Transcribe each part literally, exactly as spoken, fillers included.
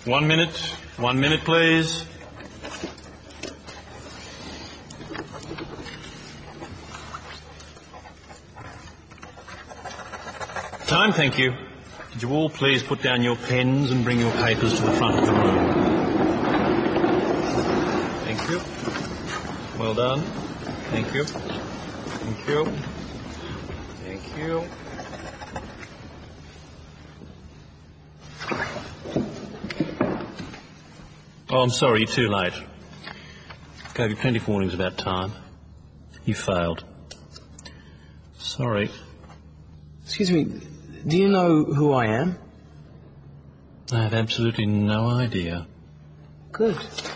One minute. One minute, please. Time, thank you. Could you all please put down your pens and bring your papers to the front of the room? Thank you. Well done. Thank you. Thank you. Thank you. Oh, I'm sorry, you're too late. Gave you plenty of warnings about time. You failed. Sorry. Excuse me, do you know who I am? I have absolutely no idea. Good.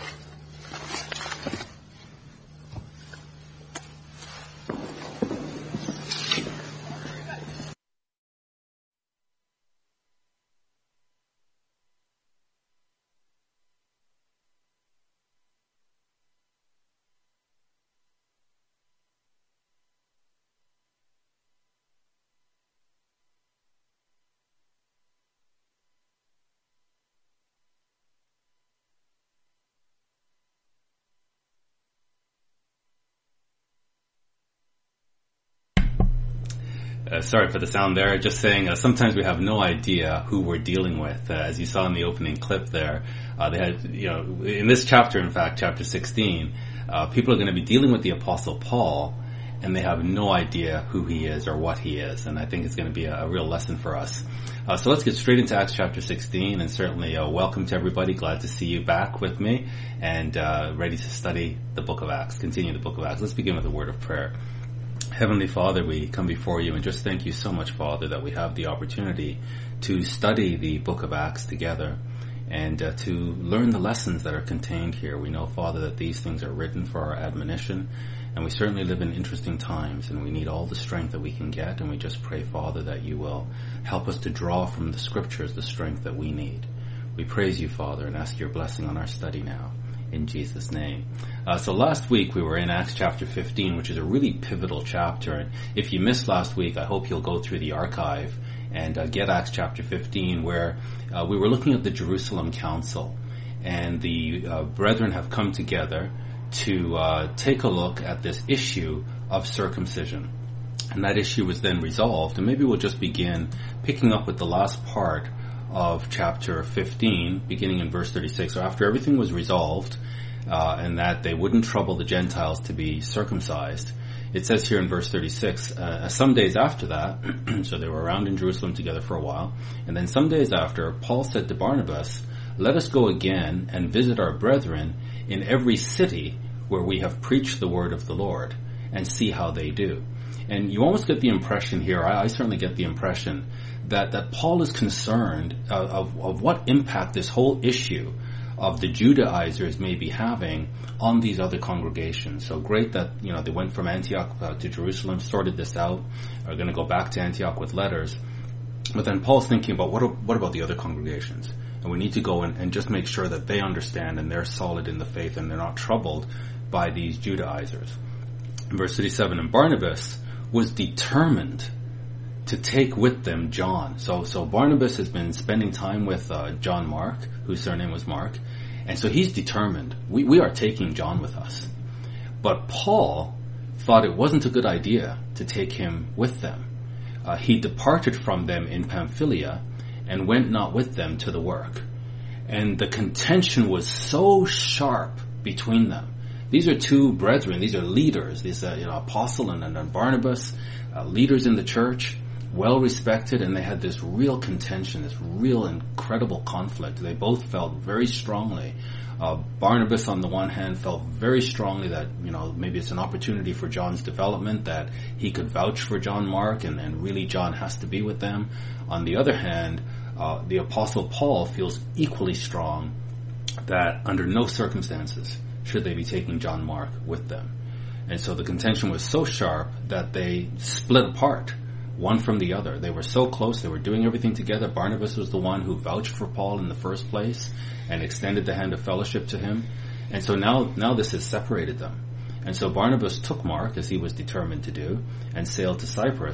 Uh, sorry for the sound there. Just saying, uh, sometimes we have no idea who we're dealing with. Uh, as you saw in the opening clip there, uh, they had, you know, in this chapter, in fact, chapter sixteen, uh, people are going to be dealing with the Apostle Paul, and they have no idea who he is or what he is. And I think it's going to be a, a real lesson for us. Uh, so let's get straight into Acts chapter sixteen, and certainly uh, welcome to everybody. Glad to see you back with me and uh, ready to study the book of Acts, continue the book of Acts. Let's begin with a word of prayer. Heavenly Father, we come before you and just thank you so much, Father, that we have the opportunity to study the book of Acts together and uh, to learn the lessons that are contained here. We know, Father, that these things are written for our admonition, and we certainly live in interesting times, and we need all the strength that we can get, and we just pray, Father, that you will help us to draw from the Scriptures the strength that we need. We praise you, Father, and ask your blessing on our study now. In Jesus' name. Uh, so last week we were in Acts chapter fifteen, which is a really pivotal chapter. And if you missed last week, I hope you'll go through the archive and uh, get Acts chapter fifteen, where uh, we were looking at the Jerusalem Council. And the uh, brethren have come together to uh, take a look at this issue of circumcision. And that issue was then resolved. And maybe we'll just begin picking up with the last part of chapter fifteen, beginning in verse thirty-six. So after everything was resolved, uh, and that they wouldn't trouble the Gentiles to be circumcised, it says here in verse thirty-six, uh, some days after that, so they were around in Jerusalem together for a while, and then some days after, Paul said to Barnabas, "Let us go again and visit our brethren in every city where we have preached the word of the Lord, and see how they do." And you almost get the impression here, I, I certainly get the impression, that, that Paul is concerned uh, of, of what impact this whole issue of the Judaizers may be having on these other congregations. So great that, you know, they went from Antioch uh, to Jerusalem, sorted this out, are going to go back to Antioch with letters. But then Paul's thinking about what, what about the other congregations? And we need to go and, and just make sure that they understand and they're solid in the faith and they're not troubled by these Judaizers. In verse thirty-seven, and Barnabas was determined to take with them John. So, so Barnabas has been spending time with uh, John Mark, whose surname was Mark, and so he's determined. We, we are taking John with us. But Paul thought it wasn't a good idea to take him with them. Uh, he departed from them in Pamphylia and went not with them to the work. And the contention was so sharp between them. These are two brethren, these are leaders, these are, you know, Apostle and, and Barnabas, uh, leaders in the church, well respected, and they had this real contention, this real incredible conflict. They both felt very strongly. Uh, Barnabas, on the one hand, felt very strongly that, you know, maybe it's an opportunity for John's development, that he could vouch for John Mark, and, and really John has to be with them. On the other hand, uh, the Apostle Paul feels equally strong that under no circumstances should they be taking John Mark with them. And so the contention was so sharp that they split apart, one from the other. They were so close, they were doing everything together. Barnabas was the one who vouched for Paul in the first place and extended the hand of fellowship to him. And so now, now this has separated them. And so Barnabas took Mark, as he was determined to do, and sailed to Cyprus.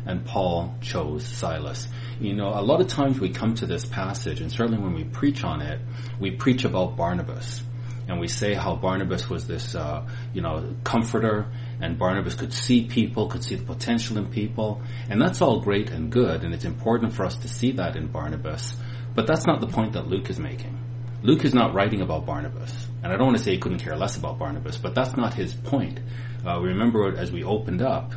and Paul chose Silas. You know, a lot of times we come to this passage, and certainly when we preach on it, we preach about Barnabas. And we say how Barnabas was this, uh, you know, comforter, and Barnabas could see people, could see the potential in people. And that's all great and good, and it's important for us to see that in Barnabas. But that's not the point that Luke is making. Luke is not writing about Barnabas. And I don't want to say he couldn't care less about Barnabas, but that's not his point. Uh, remember, as we opened up,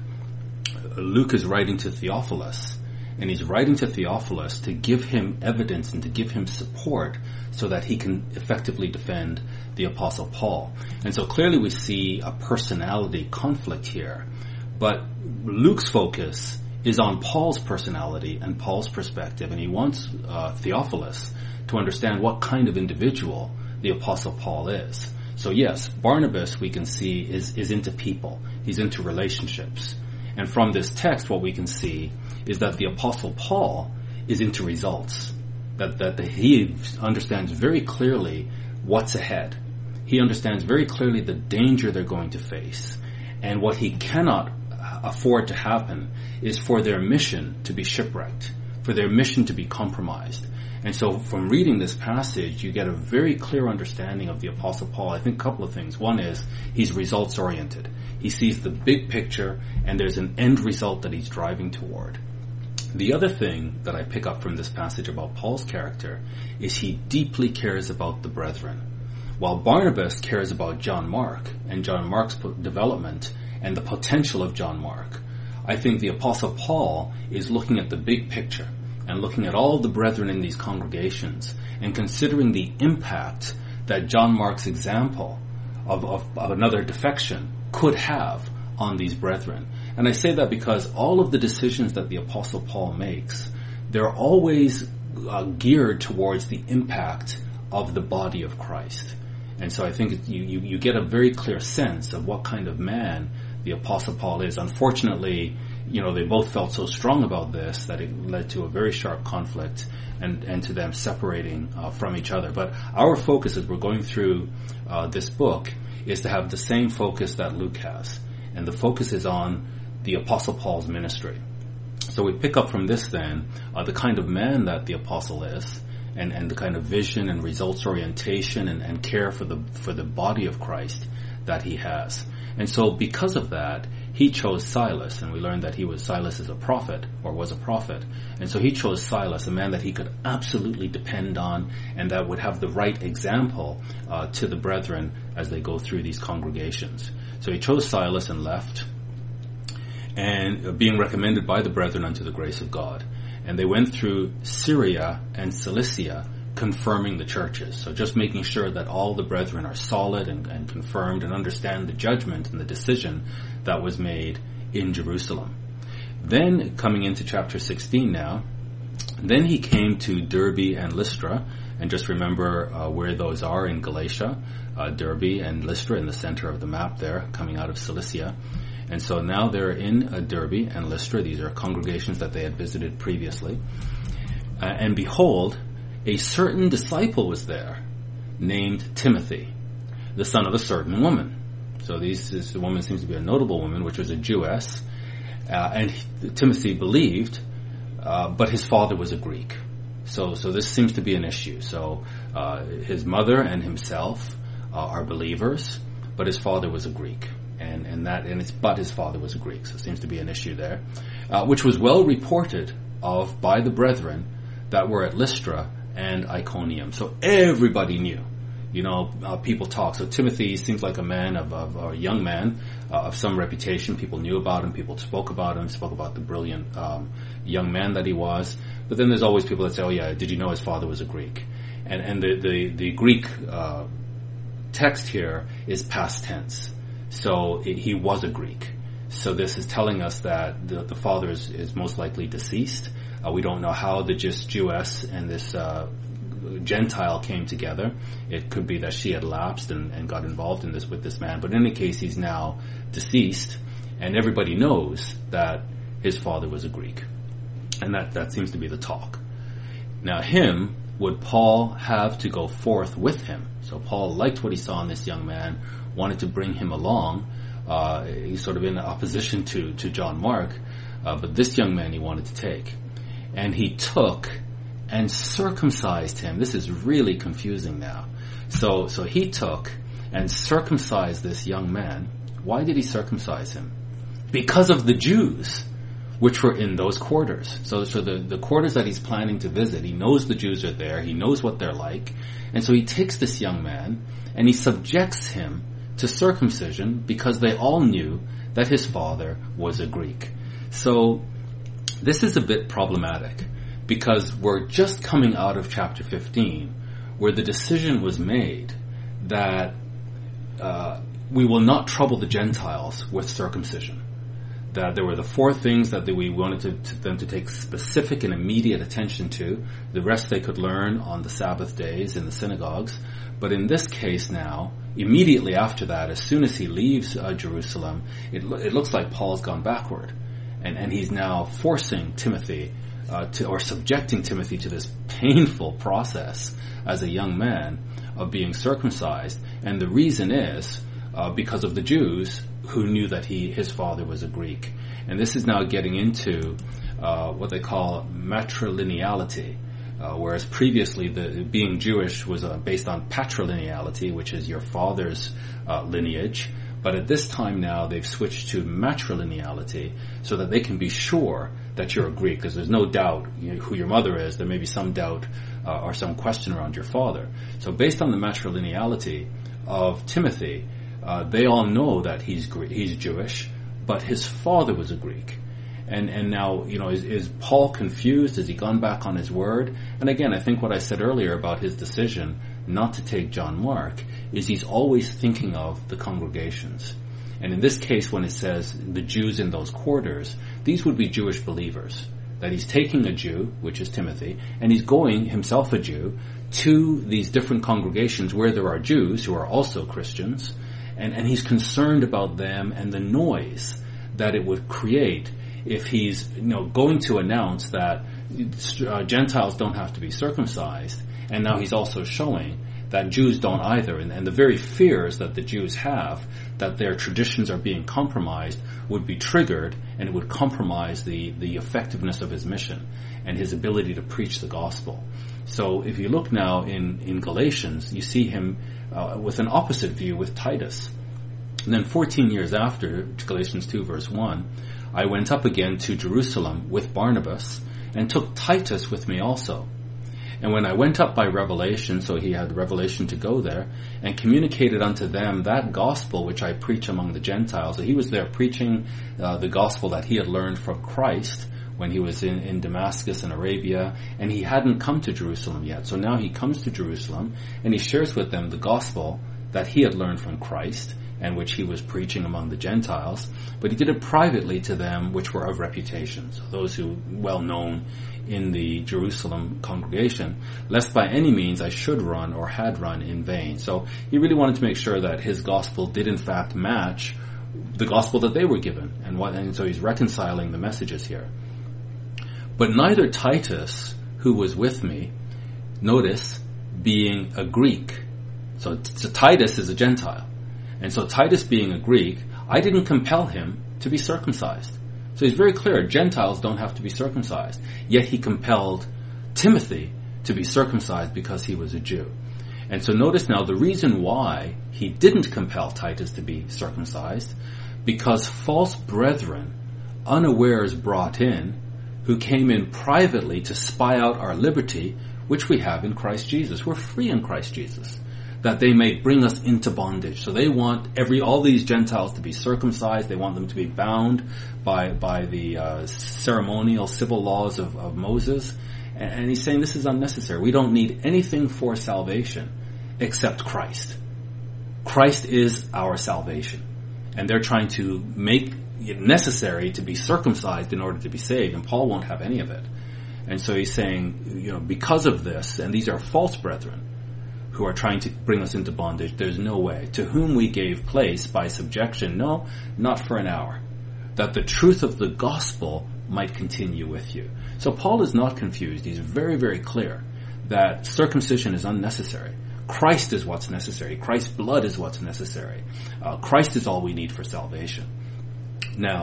Luke is writing to Theophilus. And he's writing to Theophilus to give him evidence and to give him support so that he can effectively defend the Apostle Paul. And so clearly we see a personality conflict here. But Luke's focus is on Paul's personality and Paul's perspective. And he wants uh, Theophilus to understand what kind of individual the Apostle Paul is. So yes, Barnabas, we can see, is, is into people. He's into relationships. And from this text, what we can see is that the Apostle Paul is into results. That, that the, he understands very clearly what's ahead. He understands very clearly the danger they're going to face. And what he cannot afford to happen is for their mission to be shipwrecked, for their mission to be compromised. And so from reading this passage, you get a very clear understanding of the Apostle Paul. I think a couple of things. One is he's results oriented. He sees the big picture, and there's an end result that he's driving toward. The other thing that I pick up from this passage about Paul's character is he deeply cares about the brethren. While Barnabas cares about John Mark and John Mark's development and the potential of John Mark, I think the Apostle Paul is looking at the big picture and looking at all the brethren in these congregations and considering the impact that John Mark's example of, of, of another defection could have on these brethren. And I say that because all of the decisions that the Apostle Paul makes, they're always uh, geared towards the impact of the body of Christ. And so I think you, you, you get a very clear sense of what kind of man the Apostle Paul is. Unfortunately, you know, they both felt so strong about this that it led to a very sharp conflict and, and to them separating uh, from each other. But our focus as we're going through uh, this book is to have the same focus that Luke has. And the focus is on the Apostle Paul's ministry. So we pick up from this then uh, the kind of man that the apostle is, and, and the kind of vision and results orientation and, and care for the for the body of Christ that he has. And so because of that, he chose Silas, and we learned that he was Silas is a prophet, or was a prophet. And so he chose Silas, a man that he could absolutely depend on and that would have the right example uh, to the brethren as they go through these congregations. So he chose Silas and left, and uh, being recommended by the brethren unto the grace of God. And they went through Syria and Cilicia, confirming the churches. So just making sure that all the brethren are solid and, and confirmed and understand the judgment and the decision that was made in Jerusalem. Then, coming into chapter sixteen now, then he came to Derbe and Lystra, and just remember uh, where those are in Galatia, uh, Derbe and Lystra in the center of the map there, coming out of Cilicia. And so now they're in uh, Derbe and Lystra. These are congregations that they had visited previously. Uh, and behold, a certain disciple was there, named Timothy, the son of a certain woman. So these, this woman seems to be a notable woman, which was a Jewess. Uh, and he, Timothy believed, uh, but his father was a Greek. So, so this seems to be an issue. So uh, his mother and himself uh, are believers, but his father was a Greek. And, and that, and it's, but his father was a Greek, so it seems to be an issue there, uh, which was well reported of by the brethren that were at Lystra and Iconium. So everybody knew, you know, uh, people talk. So Timothy seems like a man of, of a young man uh, of some reputation. People knew about him. People spoke about him, spoke about the brilliant um, young man that he was. But then there's always people that say, oh yeah, did you know his father was a Greek? And, and the, the, the Greek uh, text here is past tense. So it, he was a Greek. So this is telling us that the, the father is, is most likely deceased. Uh, we don't know how the just Jewess and this uh, Gentile came together. It could be that she had lapsed and, and got involved in this with this man. But in any case, he's now deceased, and everybody knows that his father was a Greek. And that, that seems to be the talk. Now him, would Paul have to go forth with him? So Paul liked what he saw in this young man, wanted to bring him along. Uh, he's sort of in opposition to, to John Mark. Uh, but this young man he wanted to take. And he took and circumcised him. This is really confusing now. So, so he took and circumcised this young man. Why did he circumcise him? Because of the Jews, which were in those quarters. So, so the, the quarters that he's planning to visit, he knows the Jews are there, he knows what they're like, and so he takes this young man, and he subjects him to circumcision because they all knew that his father was a Greek. So, this is a bit problematic, because we're just coming out of chapter fifteen, where the decision was made that uh, we will not trouble the Gentiles with circumcision. That there were the four things that we wanted to, to them to take specific and immediate attention to. The rest they could learn on the Sabbath days in the synagogues. But in this case now, immediately after that, as soon as he leaves uh, Jerusalem, it, lo- it looks like Paul's gone backward. And, and he's now forcing Timothy uh, to, or subjecting Timothy to this painful process as a young man of being circumcised. And the reason is uh, because of the Jews who knew that he his father was a Greek. And this is now getting into uh, what they call matrilineality, uh, whereas previously the being Jewish was uh, based on patrilineality, which is your father's uh, lineage. But at this time now they've switched to matrilineality so that they can be sure that you're a Greek, because there's no doubt you know, who your mother is. There may be some doubt uh, or some question around your father. So based on the matrilineality of Timothy, Uh, they all know that he's he's Jewish, but his father was a Greek. And and now, you know, is, is Paul confused? Has he gone back on his word? And again, I think what I said earlier about his decision not to take John Mark is he's always thinking of the congregations. And in this case, when it says the Jews in those quarters, these would be Jewish believers. That he's taking a Jew, which is Timothy, and he's going, himself a Jew, to these different congregations where there are Jews who are also Christians. And, and he's concerned about them and the noise that it would create if he's, you know, going to announce that uh, Gentiles don't have to be circumcised. And now he's also showing that Jews don't either. And, and the very fears that the Jews have that their traditions are being compromised would be triggered, and it would compromise the, the effectiveness of his mission and his ability to preach the gospel. So if you look now in, in Galatians, you see him uh, with an opposite view with Titus. And then fourteen years after, Galatians two verse one, I went up again to Jerusalem with Barnabas and took Titus with me also. And when I went up by revelation, so he had revelation to go there, and communicated unto them that gospel which I preach among the Gentiles. So he was there preaching uh, the gospel that he had learned from Christ when he was in, in Damascus and Arabia, and he hadn't come to Jerusalem yet. So now he comes to Jerusalem, and he shares with them the gospel that he had learned from Christ, and which he was preaching among the Gentiles, but he did it privately to them which were of reputation, so those who well known in the Jerusalem congregation, lest by any means I should run or had run in vain. So he really wanted to make sure that his gospel did in fact match the gospel that they were given, and what, and so he's reconciling the messages here. But neither Titus, who was with me, notice, being a Greek. So, so Titus is a Gentile. And so Titus being a Greek, I didn't compel him to be circumcised. So he's very clear, Gentiles don't have to be circumcised. Yet he compelled Timothy to be circumcised because he was a Jew. And so notice now the reason why he didn't compel Titus to be circumcised, because false brethren, unawares brought in, who came in privately to spy out our liberty, which we have in Christ Jesus. We're free in Christ Jesus, that they may bring us into bondage. So they want every all these Gentiles to be circumcised. They want them to be bound by by the uh, ceremonial civil laws of, of Moses. And, and he's saying this is unnecessary. We don't need anything for salvation except Christ. Christ is our salvation. And they're trying to make it necessary to be circumcised in order to be saved. And Paul won't have any of it. And so he's saying, you know, because of this, and these are false brethren, who are trying to bring us into bondage, there's no way. To whom we gave place by subjection, no, not for an hour, that the truth of the gospel might continue with you. So Paul is not confused. He's very, very clear that circumcision is unnecessary. Christ is what's necessary. Christ's blood is what's necessary. Uh, Christ is all we need for salvation. Now,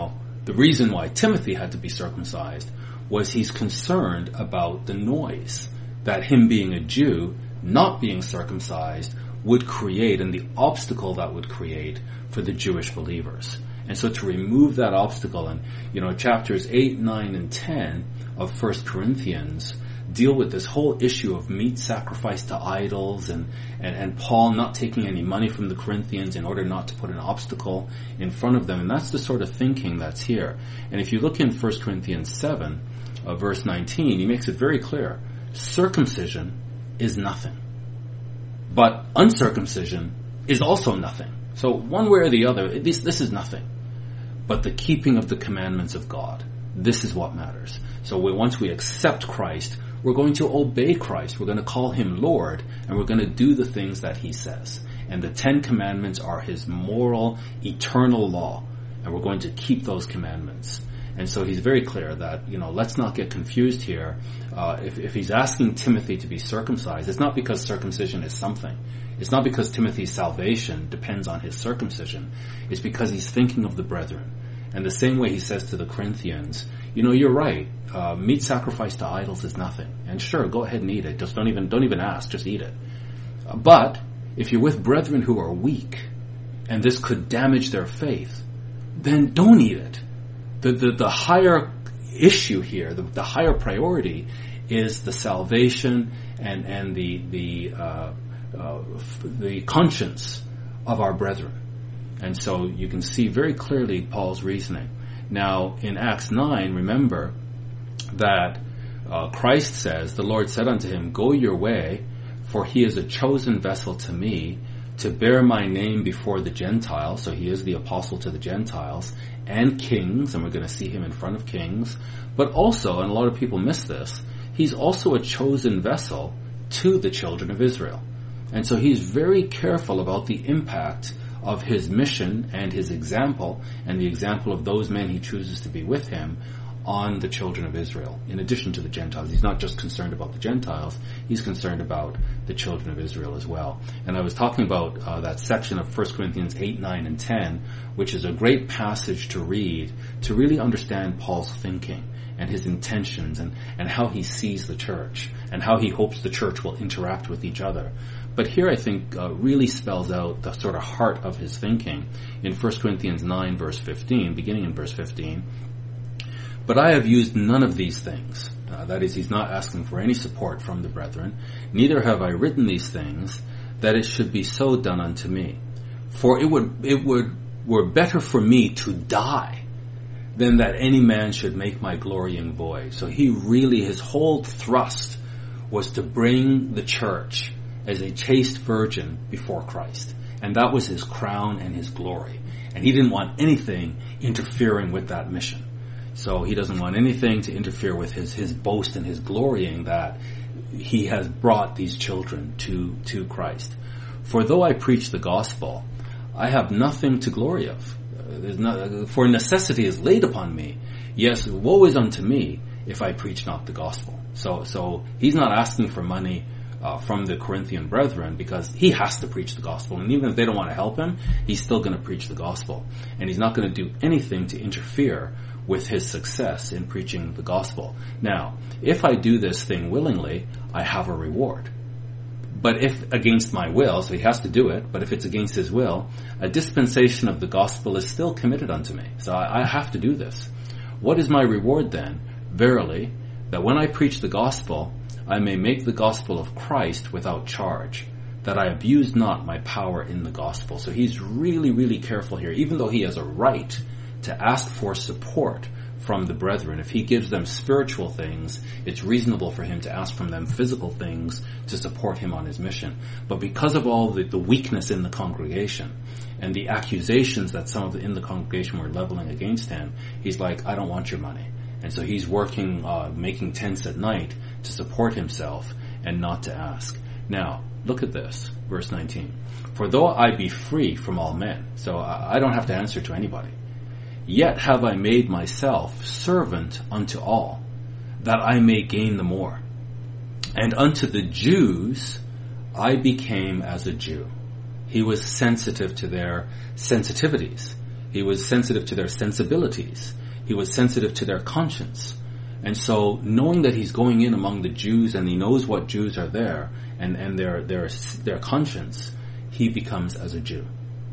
The reason why Timothy had to be circumcised was he's concerned about the noise that him being a Jew, not being circumcised, would create, and the obstacle that would create for the Jewish believers. And so to remove that obstacle, and you know, chapters eight, nine, and ten of First Corinthians deal with this whole issue of meat sacrificed to idols, and, and, and Paul not taking any money from the Corinthians in order not to put an obstacle in front of them. And that's the sort of thinking that's here. And if you look in First Corinthians seven, uh, verse nineteen, he makes it very clear. Circumcision is nothing. But uncircumcision is also nothing. So one way or the other, this, this is nothing. But the keeping of the commandments of God, this is what matters. So we, once we accept Christ, we're going to obey Christ. We're going to call him Lord, and we're going to do the things that he says. And the Ten Commandments are his moral, eternal law. And we're going to keep those commandments. And so he's very clear that, you know, let's not get confused here. Uh, if, if he's asking Timothy to be circumcised, it's not because circumcision is something. It's not because Timothy's salvation depends on his circumcision. It's because he's thinking of the brethren. And the same way he says to the Corinthians, you know, you're right. Uh, meat sacrificed to idols is nothing. And sure, go ahead and eat it. Just don't even, don't even ask. Just eat it. Uh, but if you're with brethren who are weak, and this could damage their faith, then don't eat it. The, the, the higher issue here, the, the higher priority is the salvation and, and the, the, uh, uh, the conscience of our brethren. And so you can see very clearly Paul's reasoning. Now, in Acts nine, remember that uh, Christ says, the Lord said unto him, go your way, for he is a chosen vessel to me, to bear my name before the Gentiles. So he is the apostle to the Gentiles, and kings, and we're going to see him in front of kings. But also, and a lot of people miss this, he's also a chosen vessel to the children of Israel. And so he's very careful about the impact of his mission and his example, and the example of those men he chooses to be with him, on the children of Israel, in addition to the Gentiles. He's not just concerned about the Gentiles, he's concerned about the children of Israel as well. And I was talking about uh, that section of First Corinthians eight, nine, and ten, which is a great passage to read to really understand Paul's thinking and his intentions, and, and how he sees the church, and how he hopes the church will interact with each other. But here I think uh, really spells out the sort of heart of his thinking in First Corinthians nine, verse fifteen, beginning in verse fifteen. But I have used none of these things. Uh, that is, he's not asking for any support from the brethren. Neither have I written these things, that it should be so done unto me. For it would, it would, were better for me to die than that any man should make my glorying void. So he really, his whole thrust was to bring the church as a chaste virgin before Christ. And that was his crown and his glory. And he didn't want anything interfering with that mission. So he doesn't want anything to interfere with his, his boast and his glorying that he has brought these children to, to Christ. For though I preach the gospel, I have nothing to glory of. Uh, there's no, for necessity is laid upon me. Yes, woe is unto me if I preach not the gospel. So, so he's not asking for money uh, from the Corinthian brethren, because he has to preach the gospel. And even if they don't want to help him, he's still going to preach the gospel. And he's not going to do anything to interfere with his success in preaching the gospel. Now, if I do this thing willingly, I have a reward. But if against my will, so he has to do it, but if it's against his will, a dispensation of the gospel is still committed unto me. So I, I have to do this. What is my reward then? Verily, that when I preach the gospel, I may make the gospel of Christ without charge, that I abuse not my power in the gospel. So he's really, really careful here, even though he has a right to ask for support from the brethren. If he gives them spiritual things, it's reasonable for him to ask from them physical things to support him on his mission. But because of all the, the weakness in the congregation and the accusations that some of the in the congregation were leveling against him, he's like, I don't want your money. And so he's working, uh, making tents at night to support himself and not to ask. Now, look at this, verse nineteen. For though I be free from all men, so I don't have to answer to anybody, yet have I made myself servant unto all, that I may gain the more. And unto the Jews I became as a Jew. He was sensitive to their sensitivities. He was sensitive to their sensibilities. He was sensitive to their conscience. And so knowing that he's going in among the Jews and he knows what Jews are there and, and their, their, their conscience, he becomes as a Jew.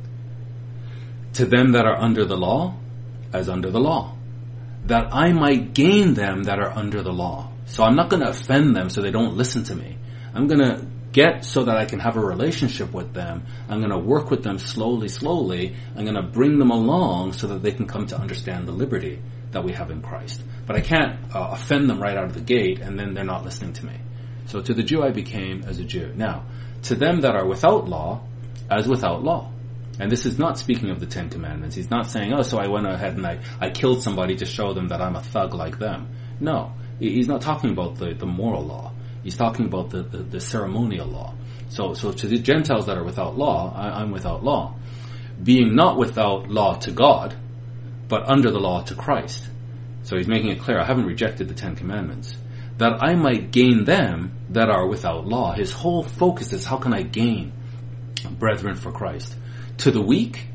To them that are under the law, as under the law, that I might gain them that are under the law. So I'm not going to offend them so they don't listen to me. I'm going to get so that I can have a relationship with them. I'm going to work with them slowly, slowly. I'm going to bring them along so that they can come to understand the liberty that we have in Christ. But I can't uh, offend them right out of the gate and then they're not listening to me. So to the Jew I became as a Jew. Now, to them that are without law, as without law. And this is not speaking of the Ten Commandments. He's not saying, oh, so I went ahead and I, I killed somebody to show them that I'm a thug like them. No, he's not talking about the, the moral law. He's talking about the, the, the ceremonial law. So, so to the Gentiles that are without law, I, I'm without law. Being not without law to God, but under the law to Christ. So he's making it clear, I haven't rejected the Ten Commandments. That I might gain them that are without law. His whole focus is, how can I gain brethren for Christ? To the weak,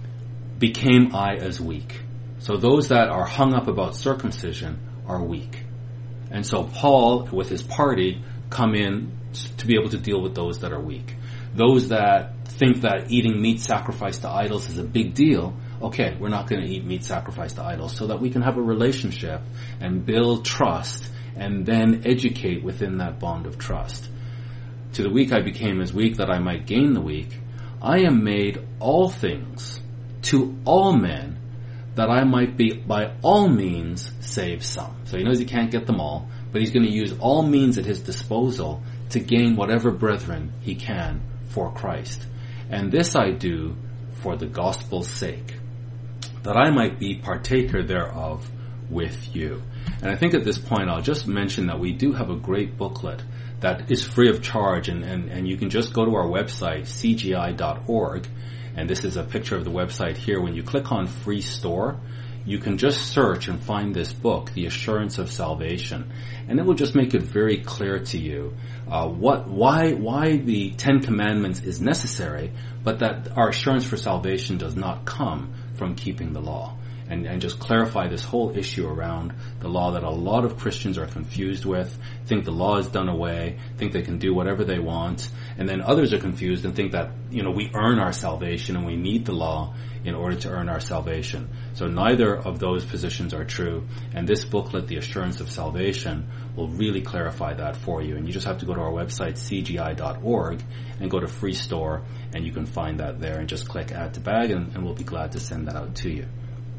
became I as weak. So those that are hung up about circumcision are weak. And so Paul, with his party, come in to be able to deal with those that are weak. Those that think that eating meat sacrificed to idols is a big deal, okay, we're not going to eat meat sacrificed to idols, so that we can have a relationship and build trust and then educate within that bond of trust. To the weak I became as weak that I might gain the weak. I am made all things to all men that I might be by all means save some. So he knows he can't get them all, but he's going to use all means at his disposal to gain whatever brethren he can for Christ. And this I do for the gospel's sake, that I might be partaker thereof with you. And I think at this point I'll just mention that we do have a great booklet that is free of charge, and, and, and you can just go to our website, c g i dot org, and this is a picture of the website here. When you click on Free Store, you can just search and find this book, The Assurance of Salvation, and it will just make it very clear to you uh, what, why, why the Ten Commandments is necessary, but that our assurance for salvation does not come from keeping the law. And, and just clarify this whole issue around the law that a lot of Christians are confused with, think the law is done away, think they can do whatever they want, and then others are confused and think that, you know, we earn our salvation and we need the law in order to earn our salvation. So neither of those positions are true, and this booklet, The Assurance of Salvation, will really clarify that for you. And you just have to go to our website, c g i dot org, and go to Free Store, and you can find that there, and just click Add to Bag, and, and we'll be glad to send that out to you.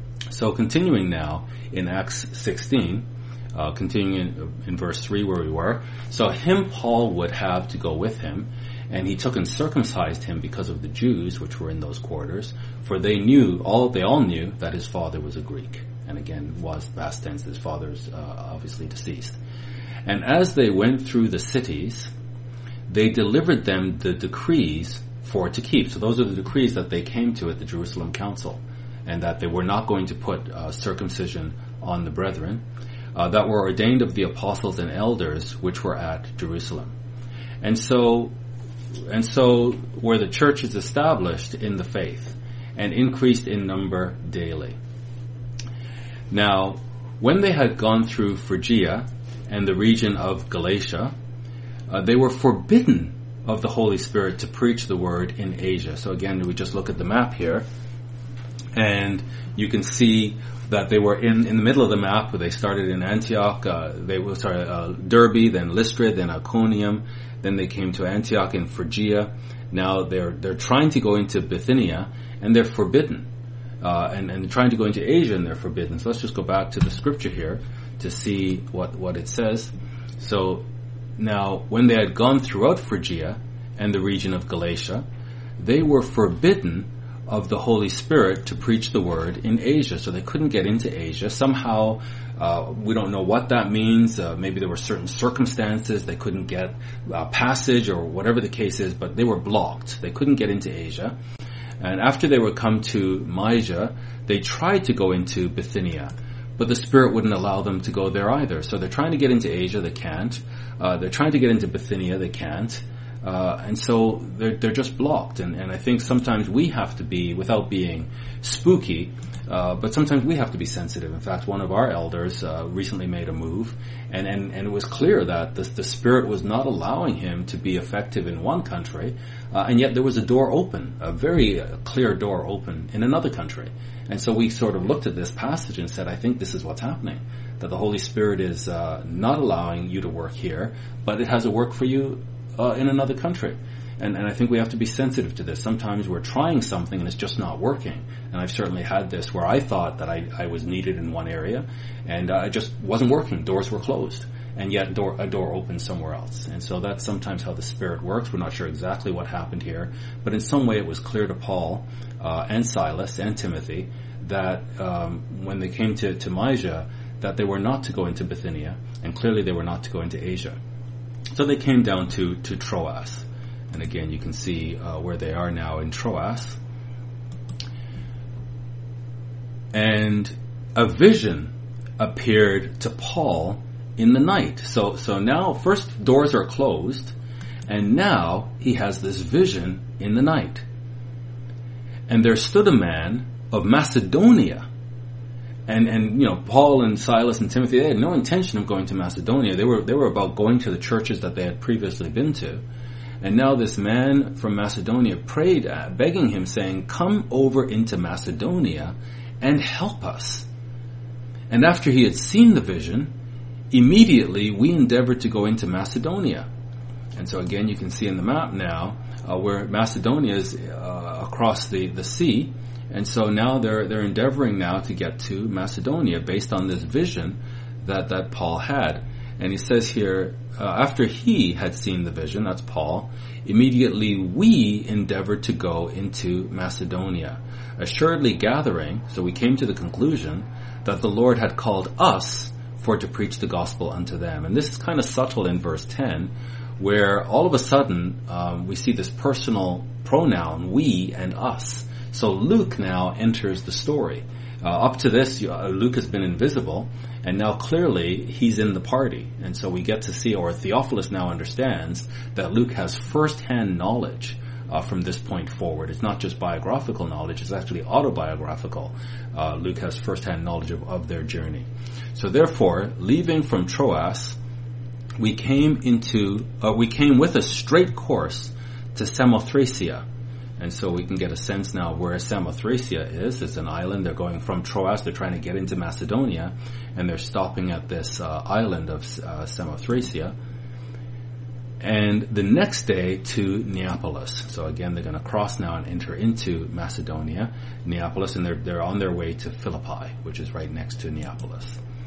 So continuing now in Acts sixteen, uh, continuing in, in verse three where we were. So him Paul would have to go with him, and he took and circumcised him because of the Jews which were in those quarters, for they knew, all they all knew that his father was a Greek. And again, was past tense, his father's uh, obviously deceased. And as they went through the cities, they delivered them the decrees for to keep. So those are the decrees that they came to at the Jerusalem Council, and that they were not going to put uh, circumcision on the brethren, uh, that were ordained of the apostles and elders which were at Jerusalem. And so, and so where the church is established in the faith and increased in number daily. Now, when they had gone through Phrygia and the region of Galatia, uh, they were forbidden of the Holy Spirit to preach the word in Asia. So again, we just look at the map here, and you can see that they were in, in the middle of the map, where they started in Antioch, uh, they were sorry, uh, Derbe, then Lystra, then Iconium, then they came to Antioch and Phrygia. Now they're they're trying to go into Bithynia, and they're forbidden, uh, and and trying to go into Asia, and they're forbidden. So let's just go back to the scripture here to see what what it says. So now, when they had gone throughout Phrygia and the region of Galatia, they were forbidden of the Holy Spirit to preach the word in Asia. So they couldn't get into Asia. Somehow, uh, we don't know what that means. Uh, maybe there were certain circumstances. They couldn't get uh, passage or whatever the case is, but they were blocked. They couldn't get into Asia. And after they were come to Mysia, they tried to go into Bithynia, but the Spirit wouldn't allow them to go there either. So they're trying to get into Asia. They can't. Uh, they're trying to get into Bithynia. They can't. Uh, and so they're, they're just blocked. And, and I think sometimes we have to be, without being spooky, uh, but sometimes we have to be sensitive. In fact, one of our elders uh, recently made a move, and, and, and it was clear that the, the Spirit was not allowing him to be effective in one country, uh, and yet there was a door open, a very uh, clear door open in another country. And so we sort of looked at this passage and said, I think this is what's happening, that the Holy Spirit is uh, not allowing you to work here, but it has a work for you uh, in another country. And, and I think we have to be sensitive to this. Sometimes we're trying something and it's just not working. And I've certainly had this where I thought that I, I was needed in one area and uh, it just wasn't working. Doors were closed. And yet door, a door opened somewhere else. And so that's sometimes how the Spirit works. We're not sure exactly what happened here. But in some way it was clear to Paul uh, and Silas and Timothy that um, when they came to, to Mysia, that they were not to go into Bithynia. And clearly they were not to go into Asia. So they came down to, to Troas. And again, you can see uh, where they are now in Troas. And a vision appeared to Paul in the night. So, so now, first doors are closed, and now he has this vision in the night. And there stood a man of Macedonia. And, and, you know, Paul and Silas and Timothy, they had no intention of going to Macedonia. They were, they were about going to the churches that they had previously been to. And now this man from Macedonia prayed, uh, begging him, saying, come over into Macedonia and help us. And after he had seen the vision, immediately we endeavored to go into Macedonia. And so again, you can see in the map now uh, where Macedonia is uh, across the, the sea. And so now they're they're endeavoring now to get to Macedonia based on this vision that, that Paul had. And he says here, uh, after he had seen the vision, that's Paul, immediately we endeavored to go into Macedonia, assuredly gathering, so we came to the conclusion that the Lord had called us for to preach the gospel unto them. And this is kind of subtle in verse ten, where all of a sudden um, we see this personal pronoun, we and us. So Luke now enters the story. Uh, up to this, uh, Luke has been invisible, and now clearly he's in the party. And so we get to see, or Theophilus now understands, that Luke has first-hand knowledge uh, from this point forward. It's not just biographical knowledge, it's actually autobiographical. Uh, Luke has first-hand knowledge of, of their journey. So therefore, leaving from Troas, we came into, uh, we came with a straight course to Samothracia. And so we can get a sense now where Samothracia is. It's an island. They're going from Troas. They're trying to get into Macedonia. And they're stopping at this uh, island of uh, Samothracia. And the next day to Neapolis. So again, they're going to cross now and enter into Macedonia, Neapolis. And they're, they're on their way to Philippi, which is right next to Neapolis.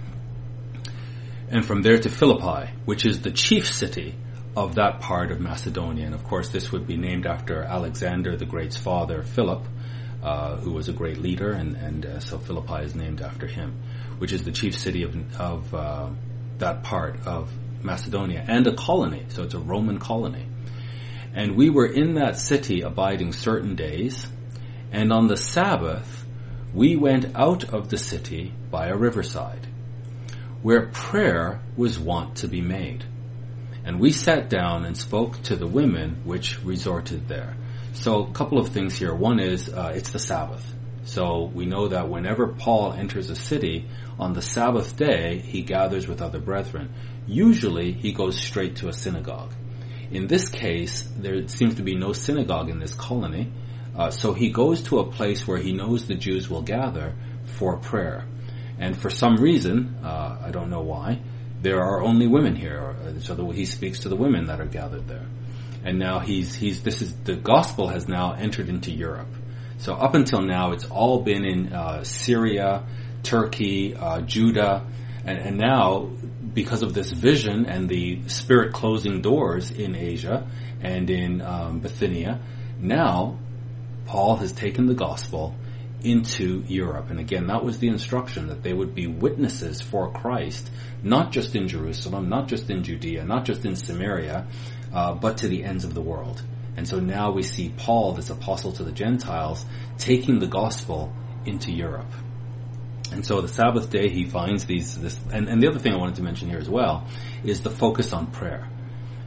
And from there to Philippi, which is the chief city of that part of Macedonia. And of course this would be named after Alexander the Great's father, Philip, uh, who was a great leader, and, and uh, so Philippi is named after him, which is the chief city of, of uh, that part of Macedonia, and a colony, so it's a Roman colony. And we were in that city abiding certain days, and on the Sabbath we went out of the city by a riverside, where prayer was wont to be made. And we sat down and spoke to the women which resorted there. So a couple of things here. One is, uh, it's the Sabbath. So we know that whenever Paul enters a city, on the Sabbath day, he gathers with other brethren. Usually, he goes straight to a synagogue. In this case, there seems to be no synagogue in this colony. Uh, so he goes to a place where he knows the Jews will gather for prayer. And for some reason, uh, I don't know why, there are only women here, so that he speaks to the women that are gathered there. And now he's, he's, this is, the gospel has now entered into Europe. So up until now, it's all been in, uh, Syria, Turkey, uh, Judah, and, and now, because of this vision and the Spirit closing doors in Asia and in, um, Bithynia, now, Paul has taken the gospel into Europe. And again, that was the instruction, that they would be witnesses for Christ, not just in Jerusalem, not just in Judea, not just in Samaria, uh, but to the ends of the world. And so now we see Paul, this apostle to the Gentiles, taking the gospel into Europe. And so the Sabbath day he finds these, this, and, and the other thing I wanted to mention here as well is the focus on prayer.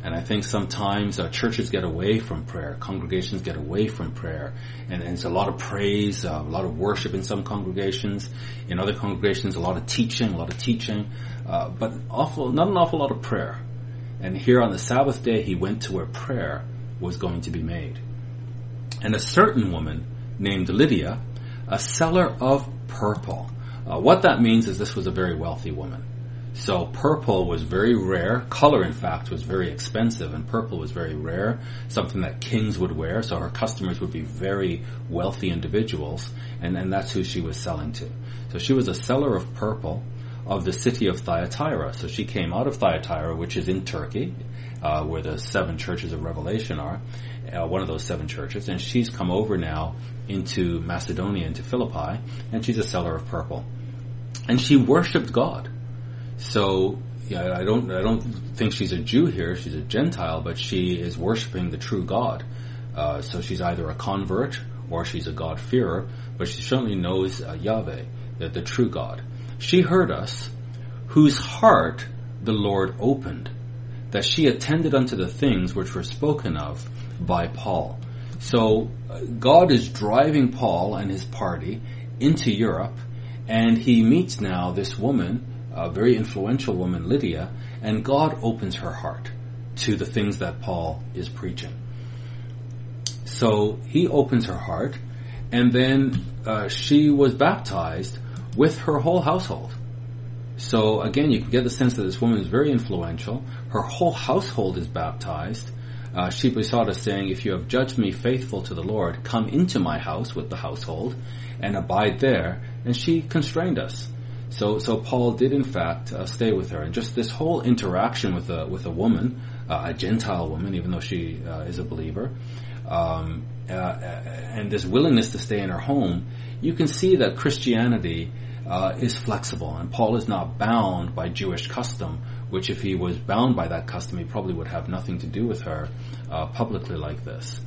And I think sometimes uh, churches get away from prayer, congregations get away from prayer, and, and it's a lot of praise, uh, a lot of worship in some congregations. In other congregations, a lot of teaching, a lot of teaching, uh, but awful, not an awful lot of prayer. And here on the Sabbath day, he went to where prayer was going to be made. And a certain woman named Lydia, a seller of purple. Uh, what that means is this was a very wealthy woman. So purple was very rare. Color, in fact, was very expensive, and purple was very rare, something that kings would wear. So her customers would be very wealthy individuals, and, and that's who she was selling to. So she was a seller of purple of the city of Thyatira. So she came out of Thyatira, which is in Turkey, uh, where the seven churches of Revelation are, uh, one of those seven churches, and she's come over now into Macedonia, into Philippi, and she's a seller of purple. And she worshipped God. So yeah, I don't I don't think she's a Jew here. She's a Gentile, but she is worshiping the true God. Uh, so she's either a convert or she's a God-fearer, but she certainly knows uh, Yahweh, the, the true God. She heard us, whose heart the Lord opened, that she attended unto the things which were spoken of by Paul. So uh, God is driving Paul and his party into Europe, and he meets now this woman, a very influential woman, Lydia, and God opens her heart to the things that Paul is preaching. So he opens her heart, and then uh, she was baptized with her whole household. So again, you can get the sense that this woman is very influential. Her whole household is baptized. Uh, she besought us, saying, if you have judged me faithful to the Lord, come into my house with the household and abide there. And she constrained us. So, so Paul did in fact uh, stay with her, and just this whole interaction with a with a woman, uh, a Gentile woman, even though she uh, is a believer, um, uh, and this willingness to stay in her home, you can see that Christianity uh, is flexible, and Paul is not bound by Jewish custom. Which, if he was bound by that custom, he probably would have nothing to do with her uh, publicly like this.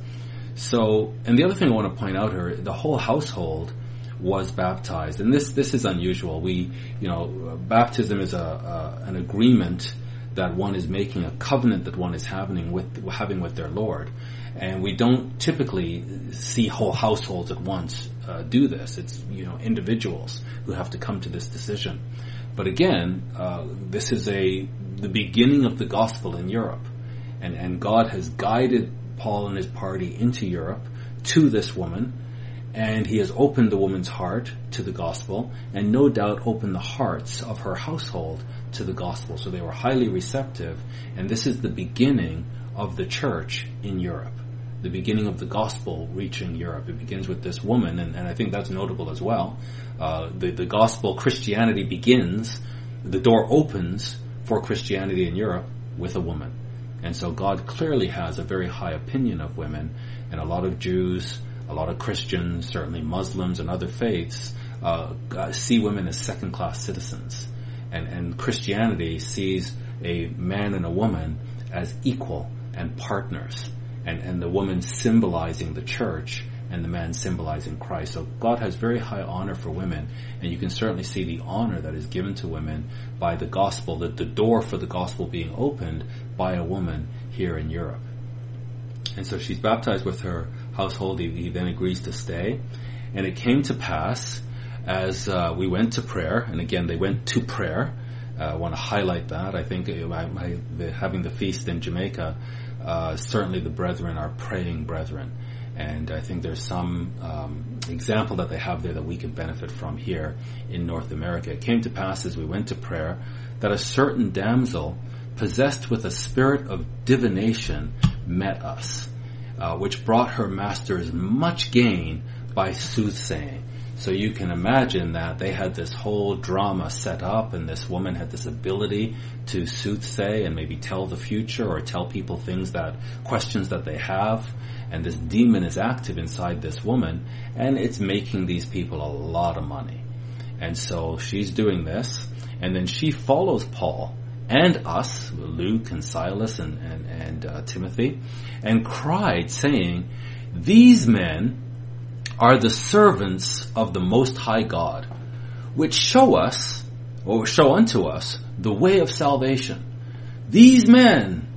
So, and the other thing I want to point out here, the whole household was baptized, and this this is unusual. We, you know, baptism is a, a an agreement that one is making, a covenant that one is having with having with their Lord, and we don't typically see whole households at once uh, do this. It's, you know, individuals who have to come to this decision. But again, uh, this is a the beginning of the gospel in Europe, and and God has guided Paul and his party into Europe to this woman. And he has opened the woman's heart to the gospel, and no doubt opened the hearts of her household to the gospel. So they were highly receptive, and this is the beginning of the church in Europe, the beginning of the gospel reaching Europe. It begins with this woman, and, and I think that's notable as well. Uh, the, the gospel, Christianity begins, the door opens for Christianity in Europe with a woman. And so God clearly has a very high opinion of women, and a lot of Jews, a lot of Christians, certainly Muslims and other faiths, uh, see women as second-class citizens. And, and Christianity sees a man and a woman as equal and partners. And, and the woman symbolizing the church and the man symbolizing Christ. So God has very high honor for women. And you can certainly see the honor that is given to women by the gospel, that the door for the gospel being opened by a woman here in Europe. And so she's baptized with her household. He, he then agrees to stay. And it came to pass as uh, we went to prayer, and again, they went to prayer. Uh, I want to highlight that. I think uh, my, my, the, having the feast in Jamaica, uh, certainly the brethren are praying brethren. And I think there's some um, example that they have there that we can benefit from here in North America. It came to pass as we went to prayer that a certain damsel possessed with a spirit of divination met us, uh, which brought her masters much gain by soothsaying. So you can imagine that they had this whole drama set up, and this woman had this ability to soothsay and maybe tell the future or tell people things that, questions that they have. And this demon is active inside this woman, and it's making these people a lot of money. And so she's doing this, and then she follows Paul and us, Luke and Silas and, and, and uh, Timothy, and cried, saying, "These men are the servants of the Most High God, which show us, or show unto us, the way of salvation." These men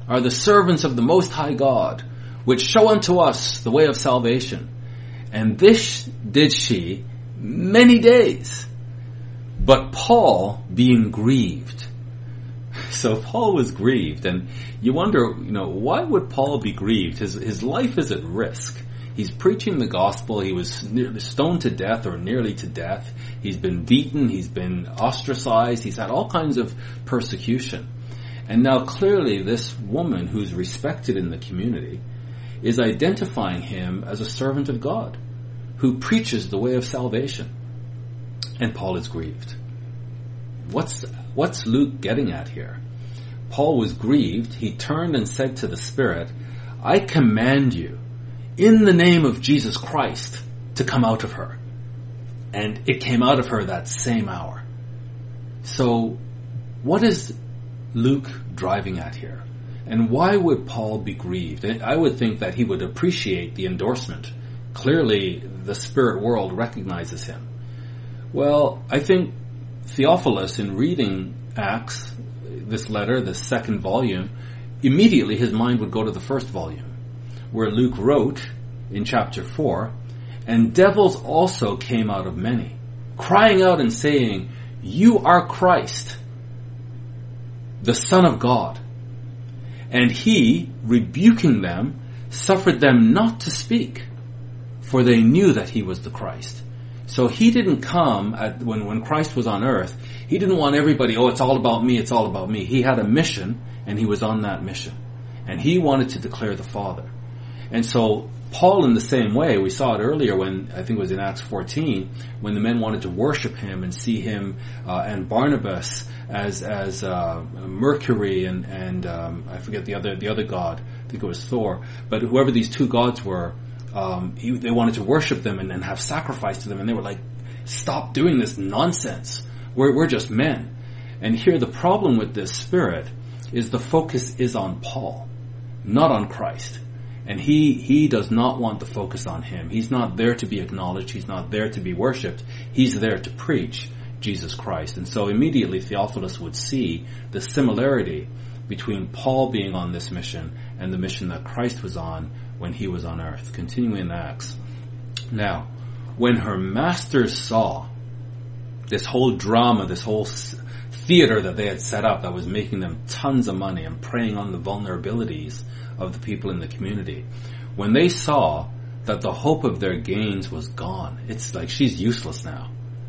are the servants of the Most High God, which show unto us the way of salvation. And this did she many days. But Paul being grieved. So Paul was grieved, and you wonder, you know, why would Paul be grieved? His his life is at risk. He's preaching the gospel. He was nearly stoned to death or nearly to death. He's been beaten. He's been ostracized. He's had all kinds of persecution. And now clearly this woman who's respected in the community is identifying him as a servant of God who preaches the way of salvation. And Paul is grieved. What's, what's Luke getting at here? Paul was grieved. He turned and said to the Spirit, I command you, in the name of Jesus Christ, to come out of her. And it came out of her that same hour. So, what is Luke driving at here? And why would Paul be grieved? I would think that he would appreciate the endorsement. Clearly, the spirit world recognizes him. Well, I think Theophilus, in reading Acts, this letter, the second volume, immediately his mind would go to the first volume, where Luke wrote in chapter four, and devils also came out of many, crying out and saying, you are Christ, the Son of God. And he, rebuking them, suffered them not to speak, for they knew that he was the Christ. So he didn't come at, when, when Christ was on earth, he didn't want everybody, oh, it's all about me, it's all about me. He had a mission, and he was on that mission. And he wanted to declare the Father. And so Paul, in the same way, we saw it earlier when, I think it was in Acts fourteen, when the men wanted to worship him and see him uh, and Barnabas as as uh, Mercury and and um, I forget the other the other god, I think it was Thor, but whoever these two gods were, um, he, they wanted to worship them and, and have sacrifice to them, and they were like, stop doing this nonsense. We're we're just men. And here the problem with this spirit is the focus is on Paul, not on Christ. And he, he does not want the focus on him. He's not there to be acknowledged. He's not there to be worshipped. He's there to preach Jesus Christ. And so immediately Theophilus would see the similarity between Paul being on this mission and the mission that Christ was on when he was on earth. Continuing in Acts. Now, when her masters saw this whole drama, this whole theater that they had set up that was making them tons of money and preying on the vulnerabilities of the people in the community, when they saw that the hope of their gains was gone, it's like she's useless now,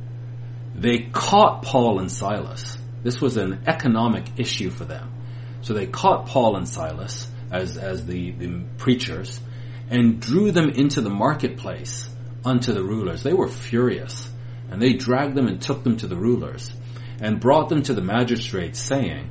they caught Paul and Silas. This was an economic issue for them. So they caught Paul and Silas as, as the, the preachers and drew them into the marketplace unto the rulers. They were furious, and they dragged them and took them to the rulers and brought them to the magistrates, saying,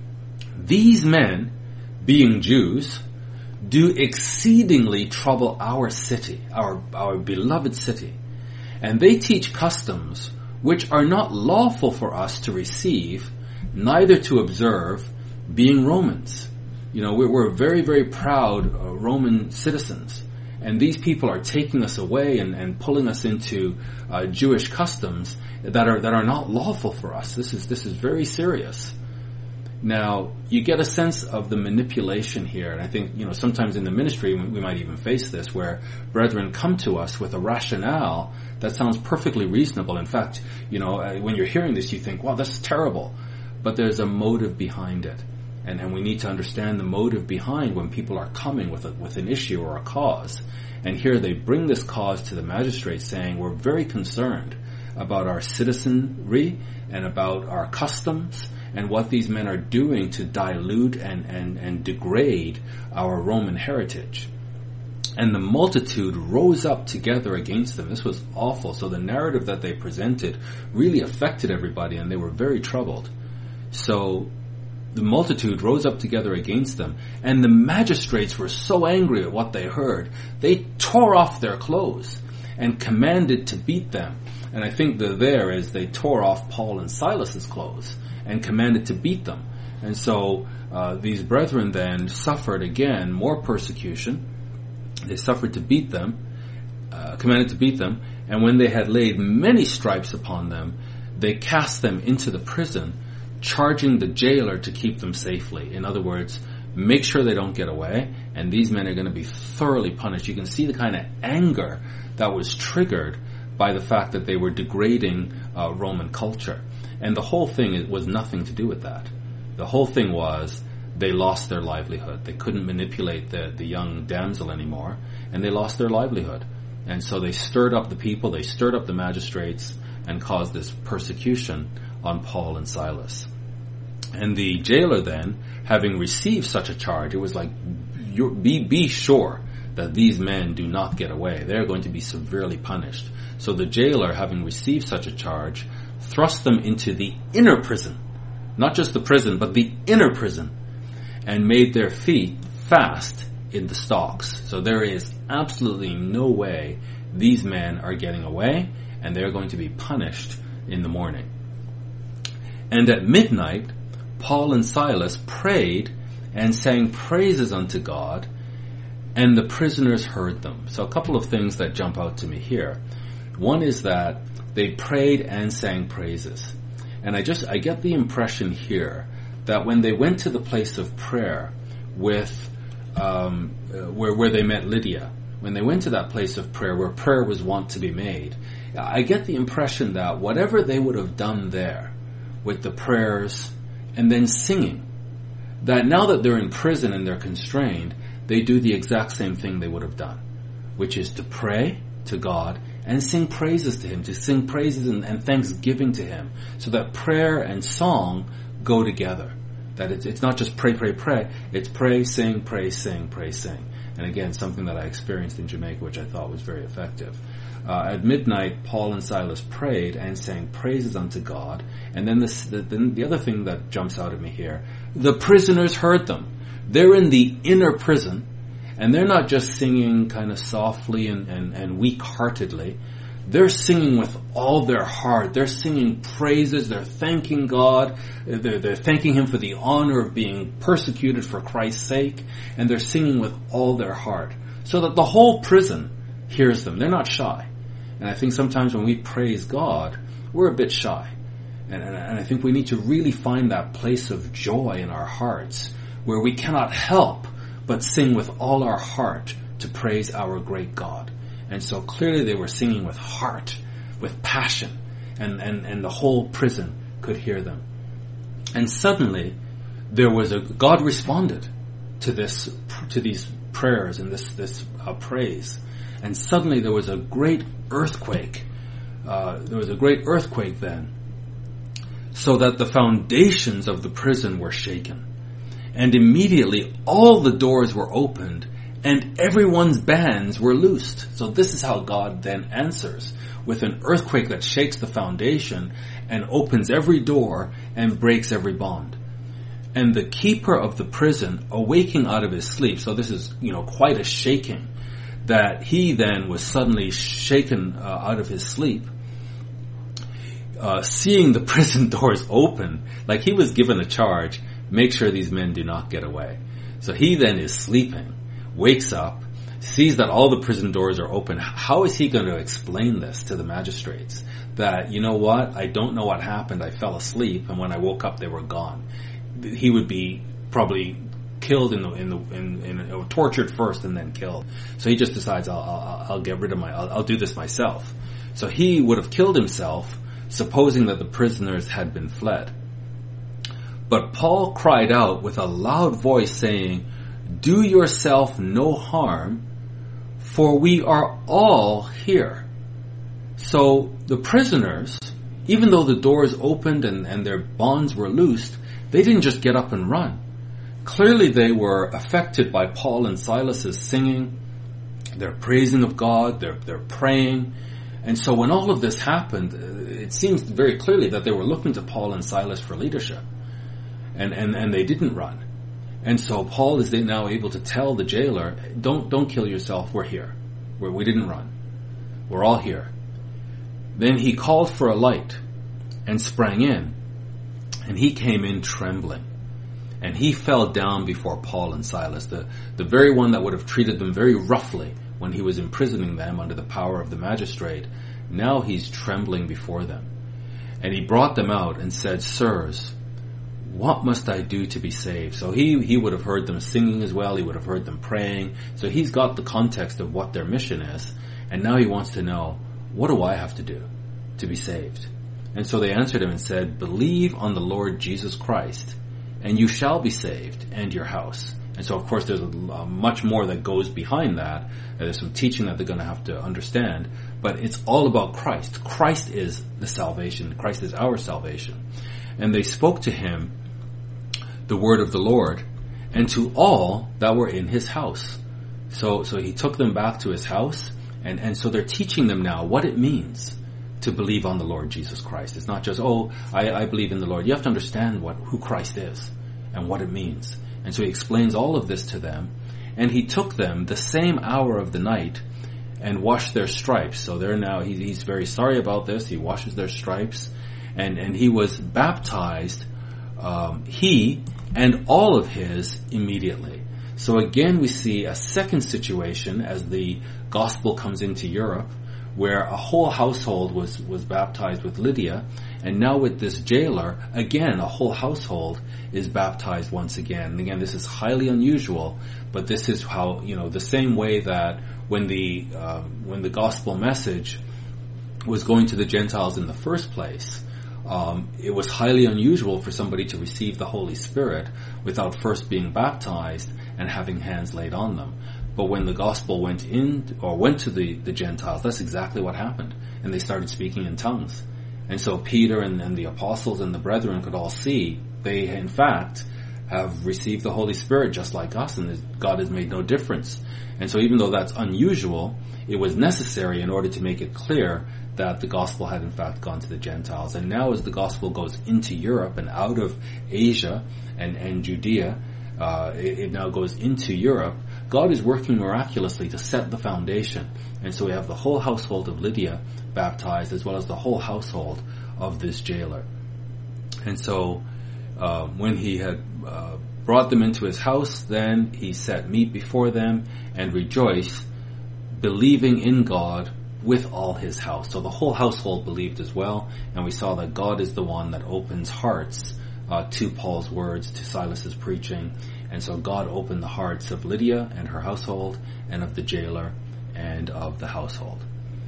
these men, being Jews, do exceedingly trouble our city, our, our beloved city, and they teach customs which are not lawful for us to receive, neither to observe, being Romans. You know, we're, we're very, very proud uh, Roman citizens, and these people are taking us away and, and pulling us into uh, Jewish customs that are that are not lawful for us. This is this is very serious. Now, you get a sense of the manipulation here, and I think, you know, sometimes in the ministry we might even face this, where brethren come to us with a rationale that sounds perfectly reasonable. In fact, you know, when you're hearing this, you think, wow, that's terrible. But there's a motive behind it. And, and we need to understand the motive behind when people are coming with a, with an issue or a cause. And here they bring this cause to the magistrates, saying, we're very concerned about our citizenry and about our customs and what these men are doing to dilute and, and, and degrade our Roman heritage. And the multitude rose up together against them. This was awful. So the narrative that they presented really affected everybody, and they were very troubled. So the multitude rose up together against them, and the magistrates were so angry at what they heard, they tore off their clothes and commanded to beat them. And I think the there is they tore off Paul and Silas's clothes and commanded to beat them. And so uh, these brethren then suffered again more persecution. They suffered to beat them, uh, commanded to beat them, and when they had laid many stripes upon them, they cast them into the prison, charging the jailer to keep them safely. In other words, make sure they don't get away, and these men are going to be thoroughly punished. You can see the kind of anger that was triggered by the fact that they were degrading uh, Roman culture. And the whole thing was nothing to do with that. The whole thing was they lost their livelihood. They couldn't manipulate the, the young damsel anymore, and they lost their livelihood. And so they stirred up the people, they stirred up the magistrates, and caused this persecution on Paul and Silas. And the jailer then, having received such a charge, it was like, you're, be, be sure that these men do not get away. They're going to be severely punished. So the jailer, having received such a charge, thrust them into the inner prison. Not just the prison, but the inner prison. And made their feet fast in the stocks. So there is absolutely no way these men are getting away, and they're going to be punished in the morning. And at midnight, Paul and Silas prayed and sang praises unto God, and the prisoners heard them. So a couple of things that jump out to me here. One is that they prayed and sang praises. And I just, I get the impression here that when they went to the place of prayer with, um, uh, where, where they met Lydia, when they went to that place of prayer where prayer was wont to be made, I get the impression that whatever they would have done there with the prayers and then singing, that now that they're in prison and they're constrained, they do the exact same thing they would have done, which is to pray to God and sing praises to Him, to sing praises and, and thanksgiving to Him, so that prayer and song go together. That it's, it's not just pray, pray, pray, it's pray, sing, pray, sing, pray, sing. And again, something that I experienced in Jamaica, which I thought was very effective. Uh, at midnight, Paul and Silas prayed and sang praises unto God. And then this, the, the, the other thing that jumps out at me here, the prisoners heard them. They're in the inner prison, and they're not just singing kind of softly and, and, and weak-heartedly. They're singing with all their heart. They're singing praises. They're thanking God. They're, they're thanking Him for the honor of being persecuted for Christ's sake. And they're singing with all their heart, so that the whole prison hears them. They're not shy. And I think sometimes when we praise God, we're a bit shy. And, and, and I think we need to really find that place of joy in our hearts where we cannot help but sing with all our heart to praise our great God. And so clearly they were singing with heart, with passion, and, and, and the whole prison could hear them. And suddenly there was a, God responded to this, to these prayers and this, this uh, praise. And suddenly there was a great earthquake. Uh, there was a great earthquake then, so that the foundations of the prison were shaken. And immediately all the doors were opened, and everyone's bands were loosed. So this is how God then answers, with an earthquake that shakes the foundation and opens every door and breaks every bond. And the keeper of the prison, awaking out of his sleep, so this is, you know, quite a shaking, that he then was suddenly shaken uh, out of his sleep, uh, seeing the prison doors open, like he was given a charge, make sure these men do not get away. So he then is sleeping, wakes up, sees that all the prison doors are open. How is he going to explain this to the magistrates? That, you know what, I don't know what happened, I fell asleep, and when I woke up they were gone. He would be probably killed in the, in the, in, in, or tortured first and then killed. So he just decides, I'll, I'll, I'll get rid of my, I'll, I'll do this myself. So he would have killed himself, supposing that the prisoners had been fled. But Paul cried out with a loud voice, saying, do yourself no harm, for we are all here. So the prisoners, even though the doors opened and, and their bonds were loosed, they didn't just get up and run. Clearly they were affected by Paul and Silas's singing, their praising of God, their, their praying. And so when all of this happened, it seems very clearly that they were looking to Paul and Silas for leadership. And, and, and they didn't run. And so Paul is now able to tell the jailer, don't, don't kill yourself, we're here. We're, we didn't run. We're all here. Then he called for a light and sprang in, and he came in trembling. And he fell down before Paul and Silas, the, the very one that would have treated them very roughly when he was imprisoning them under the power of the magistrate. Now he's trembling before them. And he brought them out and said, sirs, what must I do to be saved? So he, he would have heard them singing as well. He would have heard them praying. So he's got the context of what their mission is. And now he wants to know, what do I have to do to be saved? And so they answered him and said, believe on the Lord Jesus Christ, and you shall be saved, and your house. And so, of course, there's a, a much more that goes behind that. There's some teaching that they're going to have to understand. But it's all about Christ. Christ is the salvation. Christ is our salvation. And they spoke to him the word of the Lord, and to all that were in his house. So, so he took them back to his house, and, and so they're teaching them now what it means to believe on the Lord Jesus Christ. It's not just, oh, I, I believe in the Lord. You have to understand what who Christ is and what it means. And so he explains all of this to them. And he took them the same hour of the night and washed their stripes. So they're now, he, he's very sorry about this. He washes their stripes. And, and he was baptized, um, he and all of his immediately. So again, we see a second situation as the gospel comes into Europe, where a whole household was, was baptized with Lydia, and now with this jailer, again, a whole household is baptized once again. And again, this is highly unusual, but this is how, you know, the same way that when the, uh, when the gospel message was going to the Gentiles in the first place, um, it was highly unusual for somebody to receive the Holy Spirit without first being baptized and having hands laid on them. But when the gospel went in, or went to the, the Gentiles, that's exactly what happened. And they started speaking in tongues. And so Peter and, and the apostles and the brethren could all see they, in fact, have received the Holy Spirit just like us, and God has made no difference. And so even though that's unusual, it was necessary in order to make it clear that the gospel had in fact gone to the Gentiles. And now as the gospel goes into Europe and out of Asia and, and Judea, uh, it, it now goes into Europe, God is working miraculously to set the foundation. And so we have the whole household of Lydia baptized, as well as the whole household of this jailer. And so uh, when he had uh, brought them into his house, then he set meat before them and rejoiced, believing in God with all his house. So the whole household believed as well, and we saw that God is the one that opens hearts uh, to Paul's words, to Silas's preaching. And so God opened the hearts of Lydia and her household, and of the jailer and of the household.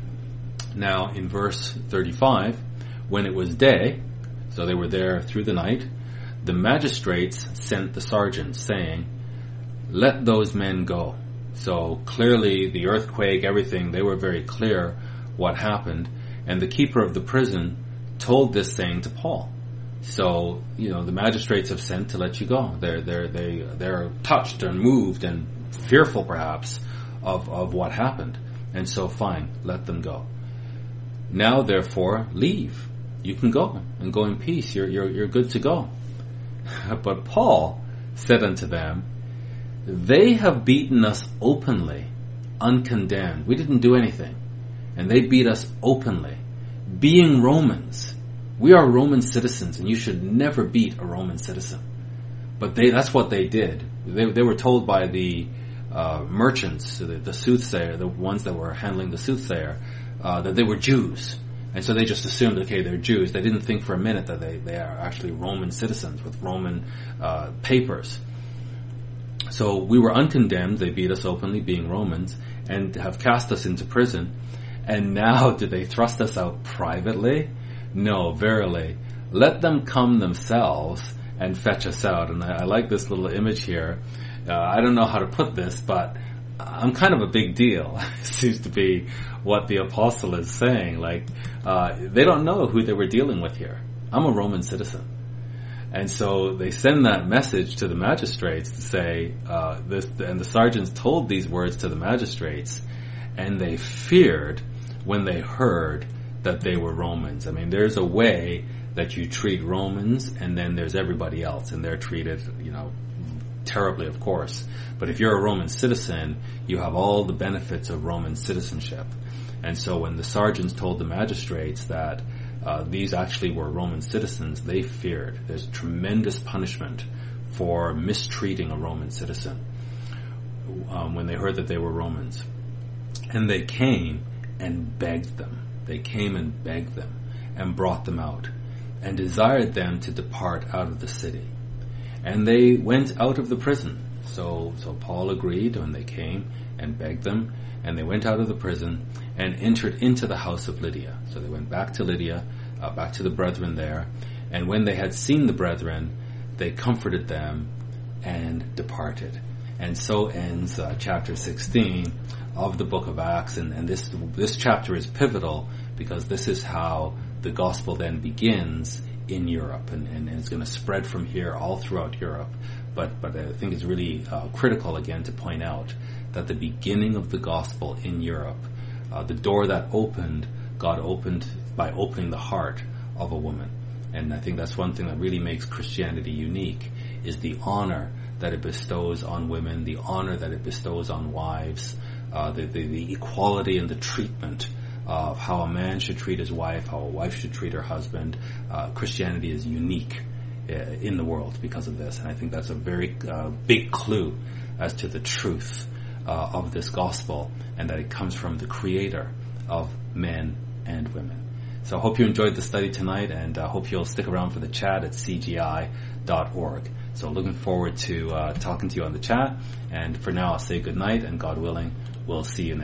Now in verse thirty-five, when it was day, so they were there through the night, the magistrates sent the sergeants, saying, let those men go. So clearly the earthquake, everything, they were very clear what happened. And the keeper of the prison told this saying to Paul. So, you know, the magistrates have sent to let you go. They're, they're, they, they're touched and moved and fearful perhaps of, of what happened. And so fine, let them go. Now therefore, leave. You can go and go in peace. You're, you're, you're good to go. But Paul said unto them, they have beaten us openly, uncondemned. We didn't do anything. And they beat us openly. Being Romans, we are Roman citizens, and you should never beat a Roman citizen. But they, that's what they did. They, they were told by the uh, merchants, the, the soothsayer, the ones that were handling the soothsayer, uh, that they were Jews. And so they just assumed, okay, they're Jews. They didn't think for a minute that they, they are actually Roman citizens with Roman uh, papers. So we were uncondemned. They beat us openly, being Romans, and have cast us into prison. And now do they thrust us out privately? No, verily. Let them come themselves and fetch us out. And I, I like this little image here. Uh, I don't know how to put this, but I'm kind of a big deal. It seems to be what the apostle is saying. Like, uh, they don't know who they were dealing with here. I'm a Roman citizen. And so they send that message to the magistrates to say, uh, this, and the sergeants told these words to the magistrates, and they feared when they heard that they were Romans. I mean, there's a way that you treat Romans, and then there's everybody else, and they're treated, you know, terribly, of course. But if you're a Roman citizen, you have all the benefits of Roman citizenship. And so when the sergeants told the magistrates that uh, these actually were Roman citizens, they feared. There's tremendous punishment for mistreating a Roman citizen um, when they heard that they were Romans. And they came and begged them. They came and begged them and brought them out and desired them to depart out of the city. And they went out of the prison. So, so Paul agreed when they came and begged them, and they went out of the prison and entered into the house of Lydia. So they went back to Lydia, uh, back to the brethren there, and when they had seen the brethren, they comforted them and departed. And so ends uh, chapter sixteen of the book of Acts, and, and this this chapter is pivotal because this is how the gospel then begins in Europe, and, and it's going to spread from here all throughout Europe. But but I think it's really uh, critical again to point out that the beginning of the gospel in Europe, uh, the door that opened, God opened by opening the heart of a woman. And I think that's one thing that really makes Christianity unique, is the honor that it bestows on women, the honor that it bestows on wives, uh, the, the, the equality and the treatment of how a man should treat his wife, how a wife should treat her husband. Uh, Christianity is unique uh, in the world because of this, and I think that's a very uh, big clue as to the truth uh, of this gospel, and that it comes from the Creator of men and women. So I hope you enjoyed the study tonight, and I uh, hope you'll stick around for the chat at c g i dot org. So looking forward to uh, talking to you on the chat, and for now I'll say good night, and God willing, we'll see you next